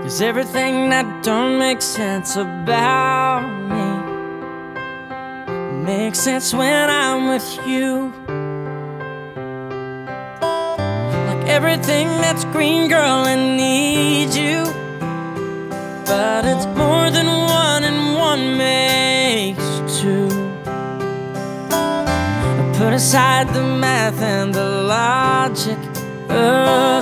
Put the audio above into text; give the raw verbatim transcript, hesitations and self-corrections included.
'Cause everything that don't make sense about me makes sense when I'm with you. Like everything that's green, girl, I need you. But it's more than one, and one makes two. Put aside the math and the logic of